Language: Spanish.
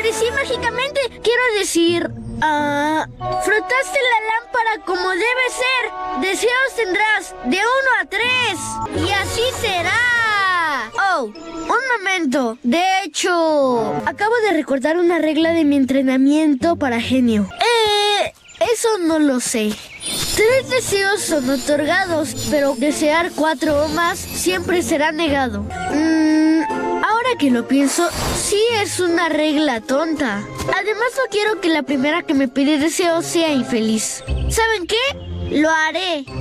desaparecí mágicamente. Quiero decir... frotaste la lámpara como debe ser. Deseos tendrás de 1 a 3. Y así será. Oh, un momento. De hecho, acabo de recordar una regla de mi entrenamiento para genio. Eso no lo sé. 3 deseos son otorgados, pero desear 4 o más siempre será negado. Ahora que lo pienso, sí es una regla tonta. Además, no quiero que la primera que me pide deseos sea infeliz. ¿Saben qué? Lo haré.